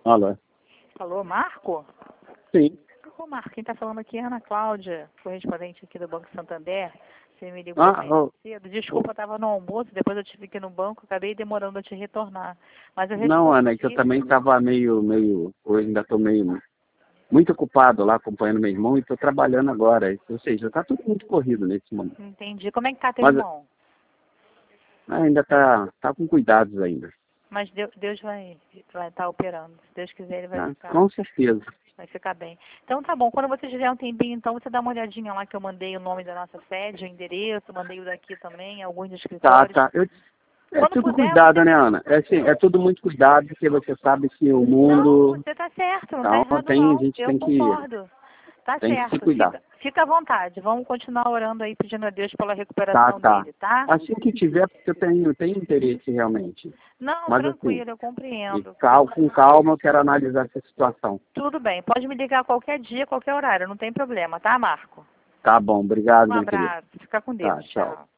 Alô? Alô, Marco? Sim. Ô, Marco, quem está falando aqui é a Ana Cláudia, correspondente aqui do Banco Santander. Você me ligou mais cedo. Desculpa, eu estava no almoço, depois eu tive que ir no banco, acabei demorando a te retornar. Mas eu respondi... Não, Ana, é que eu também estava hoje ainda estou muito ocupado lá acompanhando meu irmão e estou trabalhando agora. Ou seja, está tudo muito corrido nesse momento. Entendi. Como é que tá teu Mas irmão? ainda tá com cuidados ainda. Mas Deus vai estar operando. Se Deus quiser, ele vai ficar. Com certeza. Vai ficar bem. Então tá bom, quando você tiver um tempinho, então você dá uma olhadinha lá que eu mandei o nome da nossa sede, o endereço, mandei o daqui também, alguns escritórios. Tá. É Quando tudo puder, cuidado, você... né, Ana? É assim, é tudo muito cuidado, porque você sabe que o mundo... Não, você tá certo, não tá Então, errado a não. gente Eu concordo. Tá tem que se certo. cuidar. Fica à vontade. Vamos continuar orando aí, pedindo a Deus pela recuperação Tá. dele, tá? Assim que tiver, porque eu tenho interesse realmente. Não, Mas assim, tranquilo, eu compreendo. com calma eu quero analisar essa situação. Tudo bem, pode me ligar qualquer dia, qualquer horário, não tem problema, tá, Marco? Tá bom, obrigado, Um minha querida. abraço, fica com Tá, Deus, tchau. tchau.